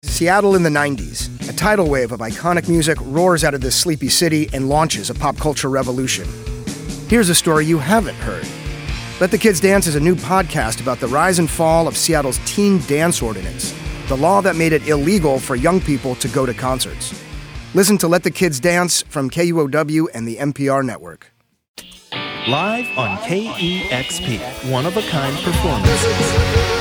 Seattle in the 90s. A tidal wave of iconic music roars out of this sleepy city and launches a pop culture revolution. Here's a story you haven't heard. Let the Kids Dance is a new podcast about the rise and fall of Seattle's teen dance ordinance, the law that made it illegal for young people to go to concerts. Listen to Let the Kids Dance from KUOW and the NPR network. Live on KEXP, one-of-a-kind performances.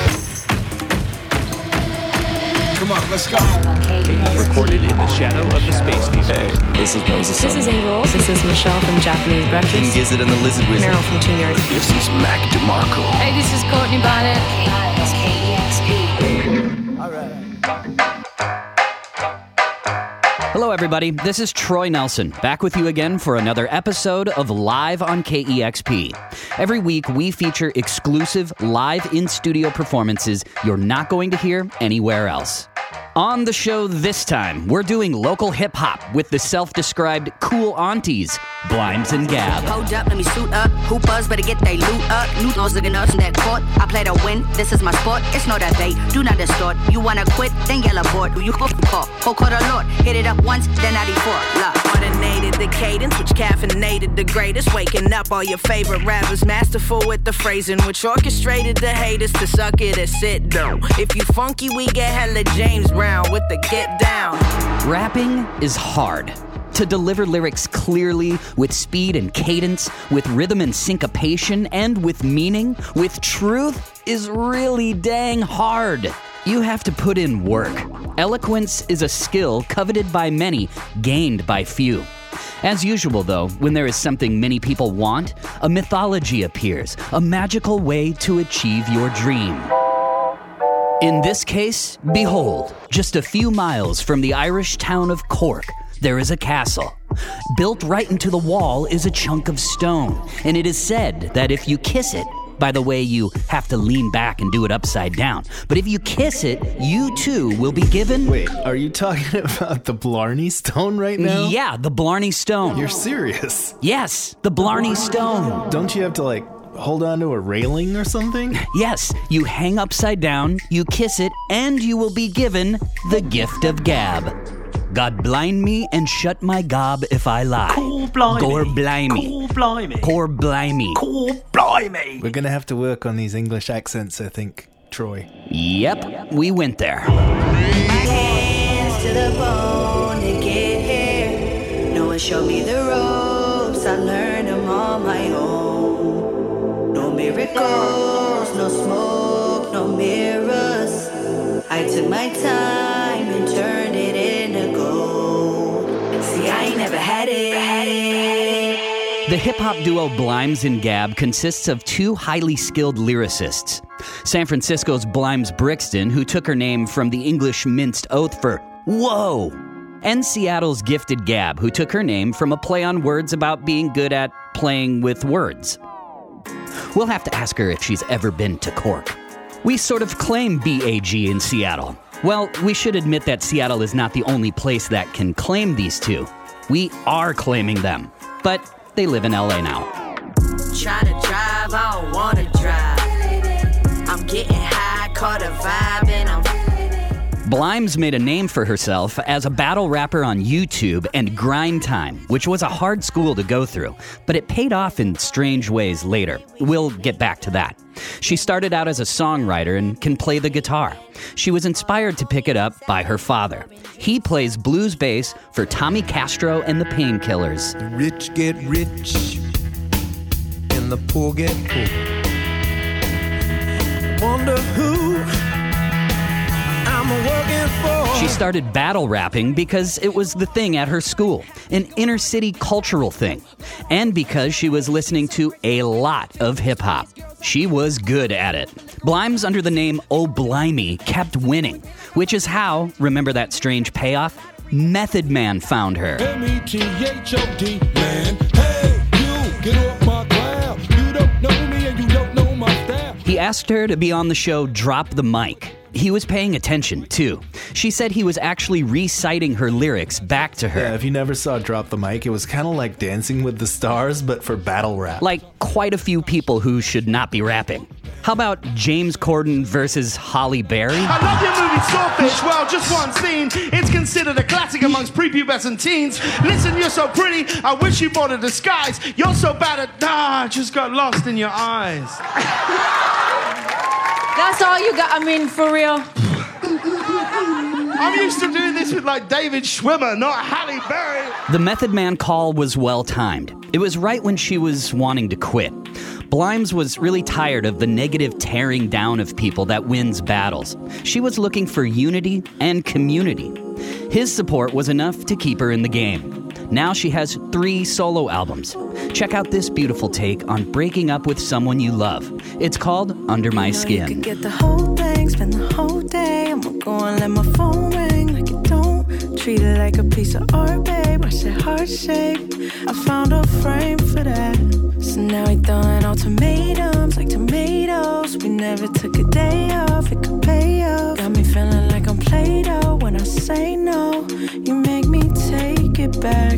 Come on, let's go. Recorded in the shadow of the space station. Hey, this is Moses. This is Angel. This is Michelle from Japanese Breakfast. King Gizzard and the Lizard Wizard. Meryl from Teen Nerds. This is Mac DeMarco. Hey, this is Courtney Bonnet. KEXP. All right. Hello, everybody. This is Troy Nelson, back with you again for another episode of Live on KEXP. Every week, we feature exclusive live in-studio performances you're not going to hear anywhere else. On the show this time, we're doing local hip-hop with the self-described cool aunties, Blimes and Gab. Hold up, let me suit up. Hoopers better get they loot up. New doors looking up in that court. I play to win, this is my sport. It's no debate, do not distort. You wanna quit, then yell abort. You call, whole quarter lord. Hit it up once, then 94. Love. Ordinated the cadence, which caffeinated the greatest. Waking up all your favorite rappers, masterful with the phrasing, which orchestrated the haters to suck it or sit down. If you funky, we get hella James Brown with the get down. Rapping is hard. To deliver lyrics clearly, with speed and cadence, with rhythm and syncopation, and with meaning, with truth, is really dang hard. You have to put in work. Eloquence is a skill coveted by many, gained by few. As usual, though, when there is something many people want, a mythology appears, a magical way to achieve your dream. In this case, behold, just a few miles from the Irish town of Cork, there is a castle. Built right into the wall is a chunk of stone, and it is said that if you kiss it, by the way, you have to lean back and do it upside down, but if you kiss it, you too will be given... Wait, are you talking about the Blarney Stone right now? Yeah, the Blarney Stone. You're serious? Yes, the Blarney Stone. Don't you have to, hold on to a railing or something? Yes, you hang upside down, you kiss it, and you will be given the gift of gab. God blind me and shut my gob if I lie. Cool blimey. Gore blimey. Cool blimey. Core blimey. Cool blimey. We're gonna have to work on these English accents, I think, Troy. Yep, we went there. My hands to the bone to get here. No one showed me the ropes, I learned them on my own. No miracles, no smoke, no mirrors. I took my time and turned it into gold. See, I ain't never had it. The hip-hop duo Blimes and Gab consists of two highly skilled lyricists. San Francisco's Blimes Brixton, who took her name from the English minced oath for whoa, and Seattle's Gifted Gab, who took her name from a play on words about being good at playing with words. We'll have to ask her if she's ever been to Cork. We sort of claim BAG in Seattle. Well, we should admit that Seattle is not the only place that can claim these two. We are claiming them, but they live in LA now. Trying to drive, I don't wanna drive. I'm getting high, caught a vibe, and I'm... Blimes made a name for herself as a battle rapper on YouTube and Grind Time, which was a hard school to go through, but it paid off in strange ways later. We'll get back to that. She started out as a songwriter and can play the guitar. She was inspired to pick it up by her father. He plays blues bass for Tommy Castro and the Painkillers. The rich get rich, and the poor get poor. Wonder who I'm working for. She started battle rapping because it was the thing at her school, an inner city cultural thing, and because she was listening to a lot of hip-hop. She was good at it. Blimes, under the name Oh Blimey, kept winning, which is how, remember that strange payoff? Method Man found her. METHOD, man. Hey, you, get off my ground. You don't know me and you don't know my style. He asked her to be on the show Drop the Mic. He was paying attention, too. She said he was actually reciting her lyrics back to her. Yeah, if you never saw Drop the Mic, it was kind of like Dancing with the Stars, but for battle rap. Like quite a few people who should not be rapping. How about James Corden versus Halle Berry? I love your movie Sawfish. Well, just one scene. It's considered a classic amongst prepubescent teens. Listen, you're so pretty. I wish you bought a disguise. You're so bad at just got lost in your eyes. That's all you got? I mean, for real? I'm used to doing this with like David Schwimmer, not Halle Berry. The Method Man call was well-timed. It was right when she was wanting to quit. Blimes was really tired of the negative tearing down of people that wins battles. She was looking for unity and community. His support was enough to keep her in the game. Now she has 3 solo albums. Check out this beautiful take on breaking up with someone you love. It's called Under My Skin. You could get the whole thing, spend the whole day. I'ma go and let my phone ring like it don't. Treat it like a piece of art, babe. Watch that heart shape. I found a frame for that. So now we throwing ultimatums like tomatoes. We never took a day off, it could pay off. Got me feeling like I'm Play-Doh. When I say no, you make me take it back.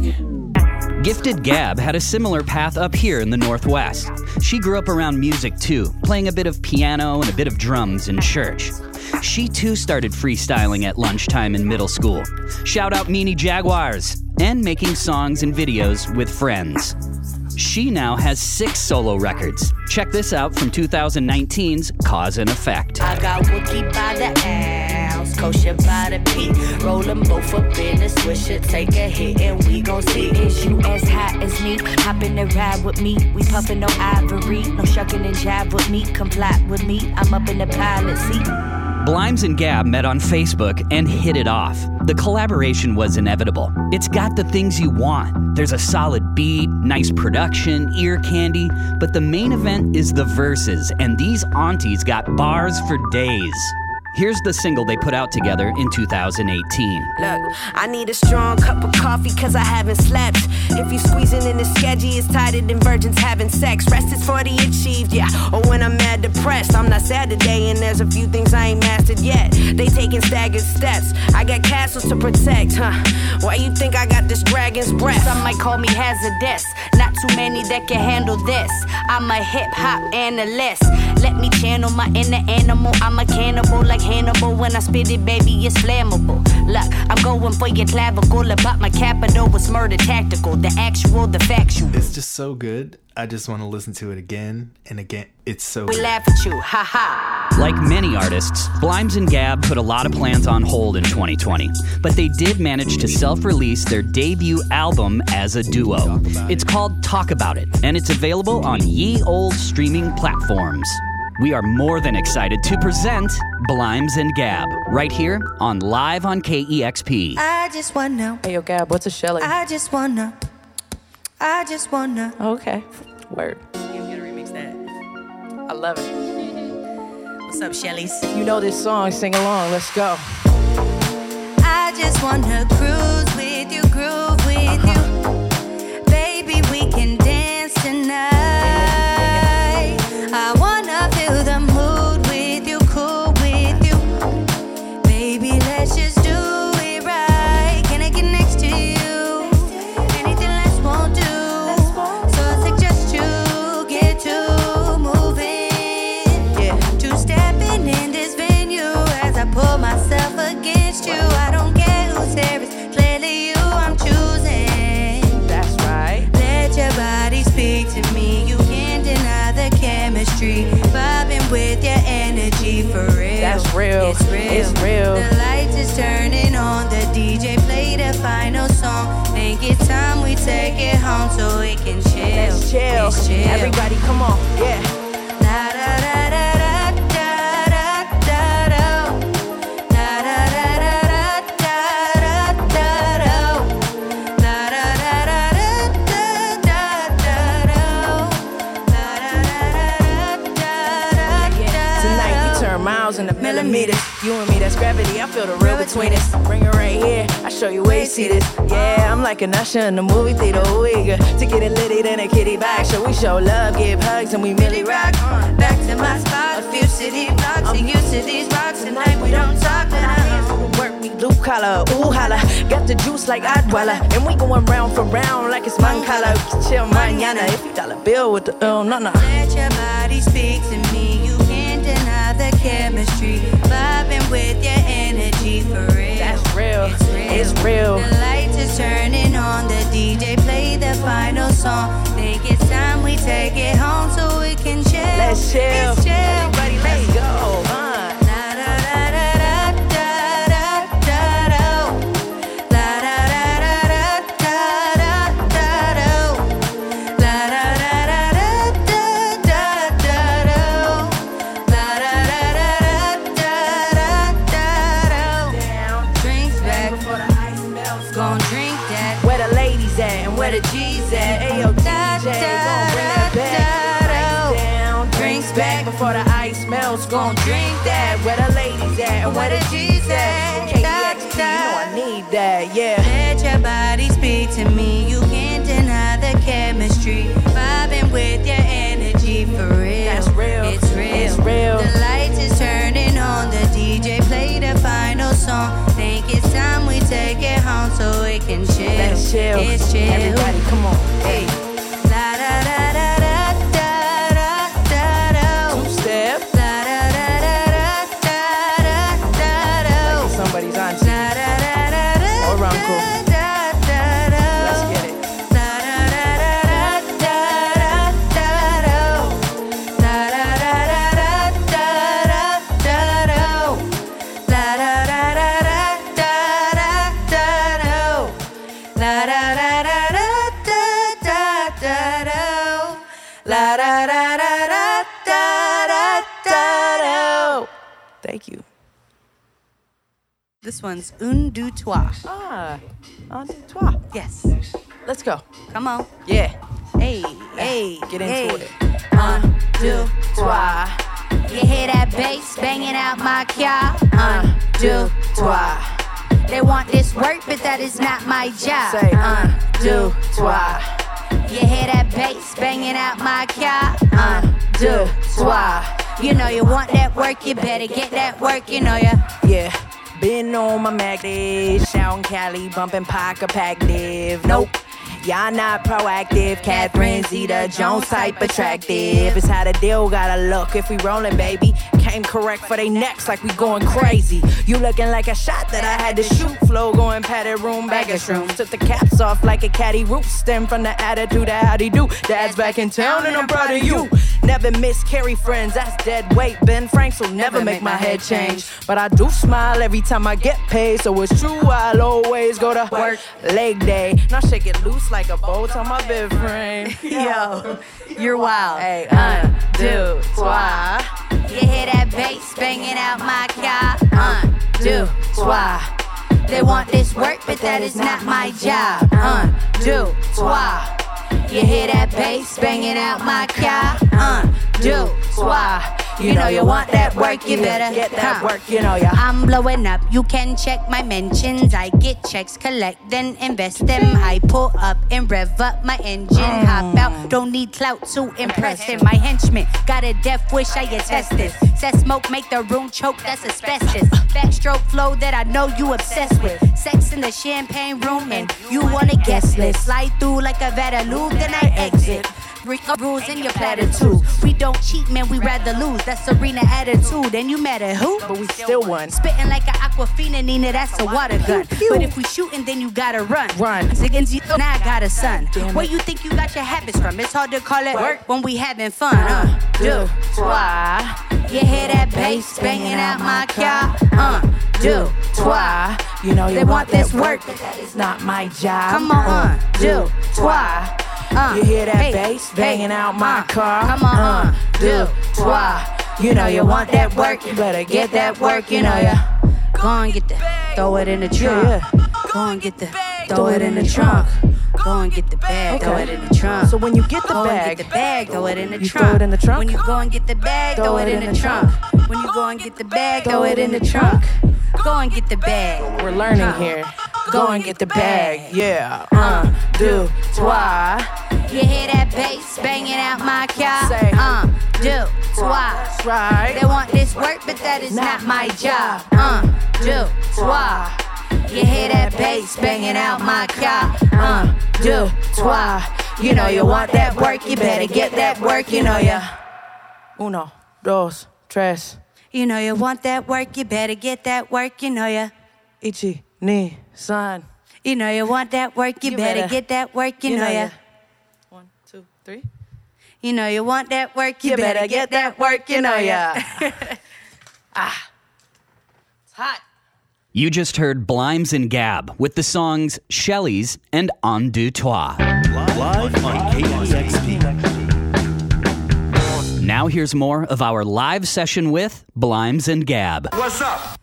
Gifted Gab had a similar path up here in the Northwest. She grew up around music too, playing a bit of piano and a bit of drums in church. She too started freestyling at lunchtime in middle school. Shout out Meanie Jaguars, and making songs and videos with friends. She now has 6 solo records. Check this out from 2019's Cause and Effect. I got Wookie by the ounce, kosher by the peak. Roll them both up in a swisher, take a hit and we gon' see. Is you as hot as me? Hop in the ride with me. We puffin' no ivory, no shucking and jive with me. Comply with me, I'm up in the pilot seat. Blimes and Gab met on Facebook and hit it off. The collaboration was inevitable. It's got the things you want. There's a solid beat, nice production, ear candy, but the main event is the verses, and these aunties got bars for days. Here's the single they put out together in 2018. Look, I need a strong cup of coffee cause I haven't slept. If you squeezing in the sketchy, it's tighter than virgins having sex. Rest is for the achieved, yeah. Or when I'm mad depressed, I'm not sad today and there's a few things I ain't mastered yet. They taking staggered steps. I got castles to protect, huh? Why you think I got this dragon's breath? Some might call me hazardous. Not too many that can handle this. I'm a hip-hop analyst. Let me channel my inner animal. I'm a cannibal like Hannibal. When I spit it, baby, it's flammable. Look, I'm going for your clavicle. About my capital was murder tactical. The actual, the factual. It's just so good. I just want to listen to it again and again. It's so We good. laugh at you, ha ha. Like many artists, Blimes and Gab put a lot of plans on hold in 2020, but they did manage to self-release their debut album as a duo. It's called Talk About It, and it's available on ye old streaming platforms. We are more than excited to present Blimes and Gab right here on Live on KEXP. I just wanna. Hey, yo, Gab, what's a Shelly? I just wanna. Okay. Word. I'm gonna remix that. I love it. What's up, Shellies? You know this song, sing along. Let's go. I just wanna cruise with you, groove with you. Baby, we can dance tonight. I wanna feel the mood with you, cool with you. Baby, let's just do it right. Can I get next to you? Anything less won't do. So I suggest you get to moving. Yeah. To stepping in this venue as I pull myself against you. I don't care who's there, it's clearly you I'm choosing. That's right. Let your body speak to me. You can't deny the chemistry. Vibing with your energy for real. That's real. It's real. It's real. The lights is turning on. The DJ play the final song. Think it's time we take it home so we can chill. Let's chill. It's chill. Everybody, come on. Yeah. Da da da da da da da da. Da da da da da da da da. Da da da da da da da da. Tonight we turn miles into millimeters. You and me, that's gravity. I feel the real between us. Bring it right here. I show you where you see this. Yeah, I'm like an usher in the movie theater. We eager to get it litty, then a kitty back. So we show love, give hugs, and we really rock. Back to my spot, a few city blocks. I'm used to these rocks. Tonight we don't talk enough. Work me blue collar, ooh holla. Got the juice like Adwala. And we going round for round like it's Mancala. Chill mañana. If you dollar bill with the no. Let your body speak to me. You can't chemistry. Vibing with your energy for real. That's real. It's real. The lights is turning on. The DJ play the final song. Think it's time we take it home so we can chill. Let's chill. It's chill. Everybody, let's go. The G's at, ayo DJ, gon' bring that back. Down, drinks back before the ice melts. Gon' drink that. Where the ladies at and where the G's at? KEXP, you know I need that, yeah. Let your body speak to me. You can't deny the chemistry. Vibing with your energy for real. That's real. It's real. It's real. The lights is turning on. The DJ play the final song. Think it's time we take it home so we can chill. Let's chill. It's chill. Everybody, come on. Hey. La da da da da da da da da. Two-step. La da da da da da da da. Like somebody's auntie. La da da da da. Or uncle. Da da da. Let's get it. La da da da da da da. La da da da da da da. La da da da da da da. La da da da da da da. La da da da da da da. Thank you. This one's Un, Deux, Trois. Ah, un, deux, trois. Yes. Let's go. Come on. Yeah. Hey, hey, Get hey. into it. Un, deux, trois. You hear that bass banging out my car? Un, deux, trois. They want this work, but that is not my job. Say, Un, deux, trois. You hear that bass banging out my car? Un, deux, trois. You know you want that work, you better get that work, you know ya. Yeah. Been on my Mac days, shouting Cali, bumping Paca Pac Div. Nope, y'all not proactive. Catherine Zeta Jones type attractive. It's how the deal gotta look if we rollin', baby. Came correct for they necks like we going crazy. You looking like a shot that I had to shoot. Flow going padded room, bag of shrooms. Took the caps off like a caddy root. Stem from the attitude of howdy do. Dad's back in town and I'm proud of you. Never miscarry friends, that's dead weight. Ben Franks will never make my head change. But I do smile every time I get paid. So it's true, I'll always go to work. Leg day, now shake it loose like a bolt on my bed frame. Yo, you're wild. Hey, un, deux, trois. You hear that bass banging out my car? Un, deux, trois. They want this work, but that is not my job. Un, deux, trois. You hear that bass banging out my car? Un, deux, trois. You know you want that work, you better get that work, you know ya. I'm blowing up, you can check my mentions. I get checks, collect, then invest them. I pull up and rev up my engine. Hop out, don't need clout to impress him. My henchman got a death wish, I attest this. Said smoke make the room choke, that's asbestos. Backstroke flow that I know you obsessed with. Sex in the champagne room and you on a guest list. Slide through like a Vadaloo, then I exit. Bring up rules in your platitudes. We don't cheat, man, we rather lose. That's arena attitude. And you mad at who? But we still won. Spitting like an Aquafina, Nina, that's a water gun. But if we shooting, then you gotta run. Against you, now I got a son. Where you think you got your habits from? It's hard to call it work when we having fun. Deux, trois. You hear that bass banging out my car? Deux, trois. You know you they want this work, work, but that is not my job. Come on, deux, trois. You hear that bass banging out my car? Come on, deux, trois. You know you want that work, you better get that work, you know ya. Go and get the, throw it in the trunk. Go and get the, throw it in the trunk. Go and get the bag, throw it in the trunk. So when you get the go bag, and get the bag, throw it in the you trunk. throw it in the trunk. When you go and get the bag, throw it in the trunk. When you go and get the bag, throw it in the trunk. Go and get the bag. We're learning here. Go and get the bag, yeah. Deux, trois. You hear that bass banging out my car? Say, deux, trois. That's right. They want this work, but that is not my job. Deux, trois. You hear that bass banging out my car? Deux, trois. You know you want that work, you better get that work, you know ya. Uno, dos, tres. You know you want that work, you better get that work, you know ya. Ichi, ni, san. You know you want that work, you better get that work, you know ya. 1, 2, 3. You know you want that work, you better get that work, you know ya. It's hot. You just heard Blimes and Gab with the songs Shelley's and En Deux Trois. Live on KXXP. Now here's more of our live session with Blimes and Gab. What's up?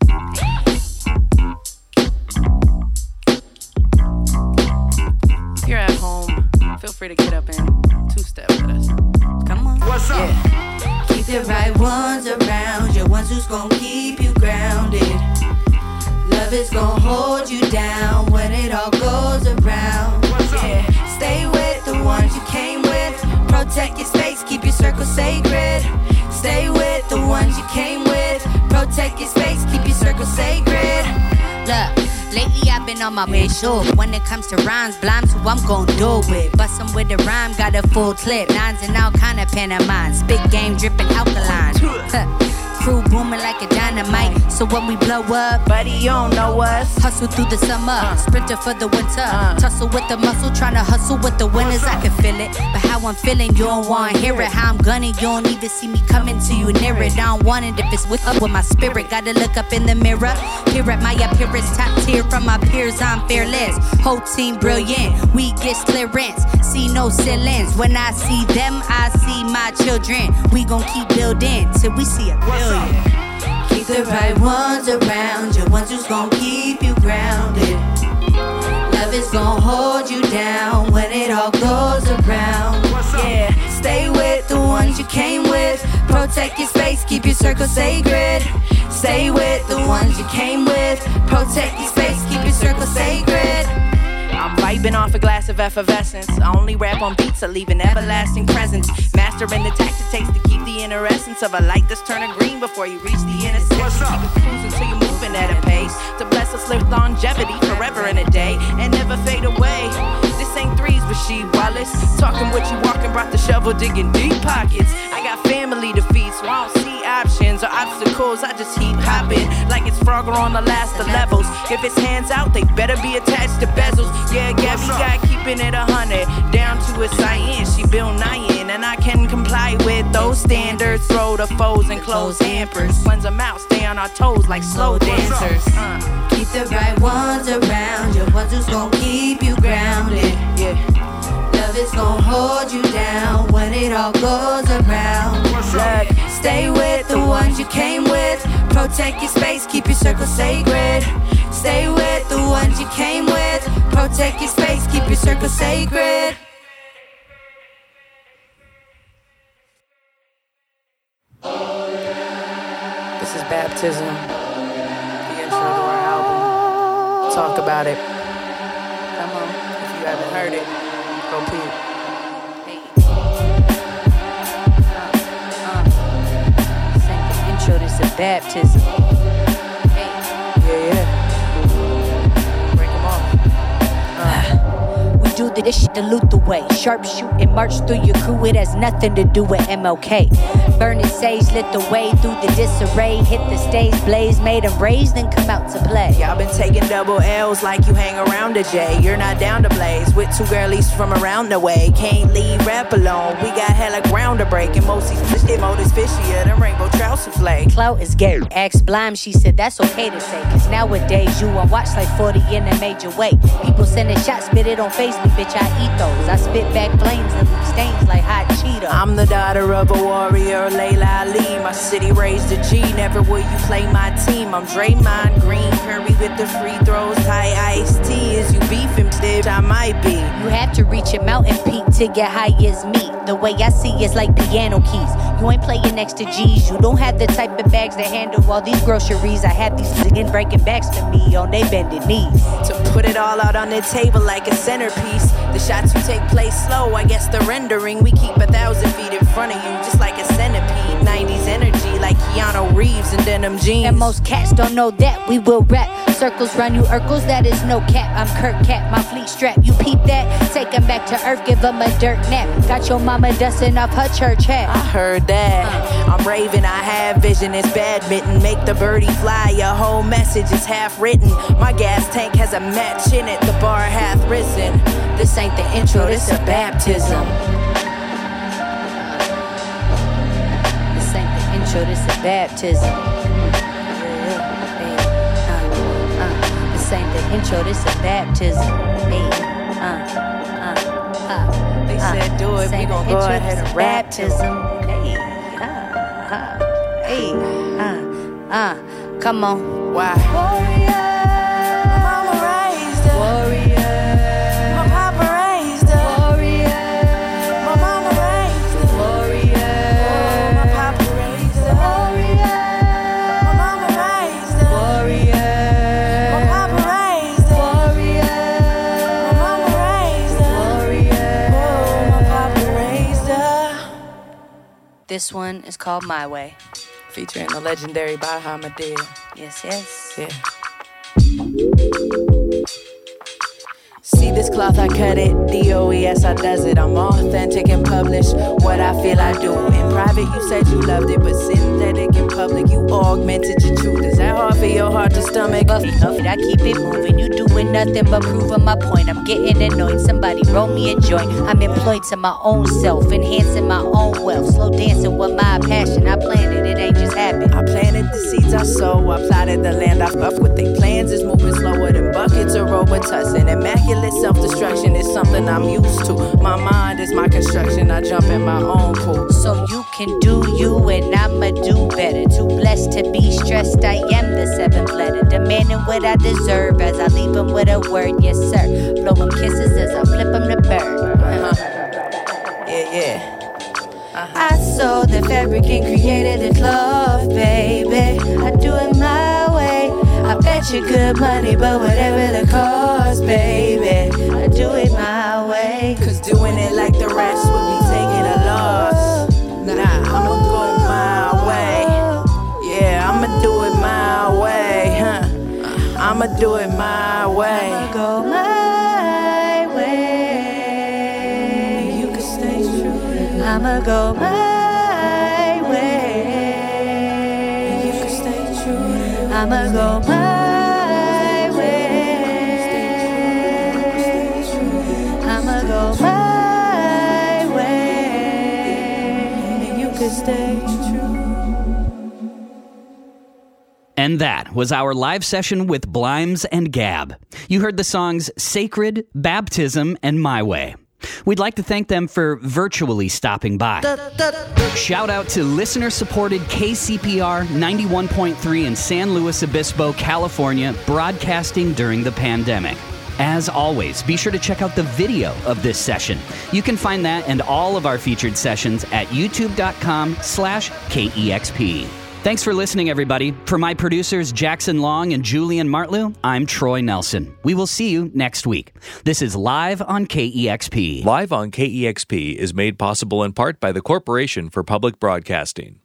If you're at home, feel free to get up and two-step with us. Come on. What's up? Yeah. Keep the right ones around you, ones who's gonna keep you grounded. Love is gonna hold you down when it all goes around. Yeah. Stay with the ones you came with. Protect your space, keep your circle sacred. Stay with the ones you came with. Protect your space, keep your circle sacred. Look, lately I've been on my way show. When it comes to rhymes, Blimes who I'm gon' do it. Bust 'em with the rhyme, got a full clip. Nines and all kind of pantomime. Spit game dripping alkaline. Crew booming like a dynamite. So when we blow up, buddy, you don't know us. Hustle through the summer, sprinter for the winter. Tussle with the muscle, tryna hustle with the winners. I can feel it, but how I'm feeling, you don't wanna hear it. How I'm gunning, you don't even see me coming to you near it. I don't want it if it's with my spirit. Gotta look up in the mirror. Here at my appearance, top tier from my peers, I'm fearless. Whole team brilliant, we get clearance. See no ceilings. When I see them, I see my children. We gon' keep building till we see a billion. Keep the right ones around you, ones who's gon' keep you grounded. Love is gon' hold you down when it all goes around. Yeah, stay with the ones you came with. Protect your space, keep your circle sacred. Stay with the ones you came with. Protect your space, keep your circle sacred. I'm vibing off a glass of effervescence. I only rap on beats that leave an everlasting presence. Mastering the tactic takes to keep the inner essence of a light that's turning green before you reach the intersection. Keep it cruising till you're moving at a pace to bless us with longevity forever in a day and never fade away. This ain't threes with She Wallace. Talking what you walking, brought the shovel digging deep pockets. I got family to feed, so I don't see options or obstacles. I just keep hopping like it's Frogger on the last of levels. If it's hands out, they better be attached to bezels. Yeah, Gabby got keeping it 100 down to a science. She built 9 and I can comply with those standards. Throw the foes and close hampers. Cleanse them out, stay on our toes like slow dancers. Keep the right ones around you, ones who's gon' keep you grounded. Yeah. Love is gon' hold you down when it all goes around. Look, stay with the ones you came with. Protect your space, keep your circle sacred. Stay with the ones you came with. Protect your space, keep your circle sacred. This is Baptism, the intro to our album. Talk about it. Come on, if you haven't heard it, go peep. Sing the intro, this is Baptism. Yeah. Break them off. We do this shit the Luther way. Sharpshoot and march through your crew. It has nothing to do with MLK. Burning sage lit the way through the disarray. Hit the stage, blaze, made them raise, then come out to play. Y'all been taking double L's like you hang around a J. You're not down to blaze with 2 girlies from around the way. Can't leave rap alone. We got hella ground to break. And most these fish motives fishier than rainbow trout souffle. Clout is gay. Asked Blime, she said that's okay to say. Cause nowadays you on watch like 40 in a major way. People sending shots, spit it on face me, bitch, I eat those. I spit back flames and leave stains like hot Cheetos. I'm the daughter of a warrior, Layla Ali. My city raised a G, never will you play my team. I'm Draymond Green, Curry with the free throws. High iced tea, is you beefing, bitch? I might be. You have to reach a mountain peak to get high as me. The way I see it's like piano keys. You ain't playing next to G's. You don't have the type of bags that handle all these groceries. I have these again breaking backs to me on they bended knees. To put it all out on the table like a centerpiece. The shots you take place slow, I guess the rendering. We keep 1,000 feet in front of you, just like a centipede. 90s energy like Keanu Reeves in denim jeans. And most cats don't know that we will rap. Circles run you Urkels, that is no cap. I'm Kurt Cat, my fleet strap. You peep that? Take him back to earth, give him a dirt nap. Got your mama dusting off her church hat. I heard that. I'm raving, I have vision, it's badminton. Make the birdie fly, your whole message is half written. My gas tank has a match in it, the bar hath risen. This ain't the intro, this a baptism. This ain't the intro, this a baptism. This ain't the intro, this a baptism. They said do it, we gon' go ahead and baptism. Come on. Why? Warrior. My mama raised her. Warrior. My papa raised her. Warrior. My mama raised her. Warrior. Oh, my papa raised her. Warrior. My mama raised her. Warrior. My papa raised her. Warrior. My mama raised her. Warrior. Oh, my papa raised her. This one is called My Way. Featuring the legendary Baha Madea. Yes, yes. Yeah. See this cloth, I cut it. DOES, I does it. I'm authentic and publish what I feel I do. In private, you said you loved it, but synthetic in public, you augmented your truth. Is that hard for your heart to stomach? Buff it, I keep it moving. You doing nothing but proving my point. I'm getting annoyed. Somebody roll me a joint. I'm employed to my own self, enhancing my own wealth. Slow dancing with my passion. I planted it, ain't just happened. I planted the seeds I sow. I plotted the land I fuck with. They plans is moving slower than buckets of Robitussin. Immaculate self-destruction is something I'm used to. My mind is my construction. I jump in my own pool. So you can do you and I'ma do better. Too blessed to be stressed. I am the seventh letter. Demanding what I deserve as I leave them with a word. Yes, sir. Blow them kisses as I flip them the bird. Yeah. I sewed the fabric and created the cloth, baby. I do it my way. I bet you good money, but whatever the cost, baby. I do it my way. Cause doing it like the rest would be taking a loss. Nah, I'ma go my way. Yeah, I'ma do it my way, huh? I'ma do it my way. I'ma go my way. You can stay true to me. I'ma go my way. You can stay true to me. I'ma go my way. I'ma go my way. You can stay true. And that was our live session with Blimes and Gab. You heard the songs Sacred, Baptism, and My Way. We'd like to thank them for virtually stopping by. Shout out to listener-supported KCPR 91.3 in San Luis Obispo, California, broadcasting during the pandemic. As always, be sure to check out the video of this session. You can find that and all of our featured sessions at youtube.com/KEXP. Thanks for listening, everybody. For my producers, Jackson Long and Julian Martlew, I'm Troy Nelson. We will see you next week. This is Live on KEXP. Live on KEXP is made possible in part by the Corporation for Public Broadcasting.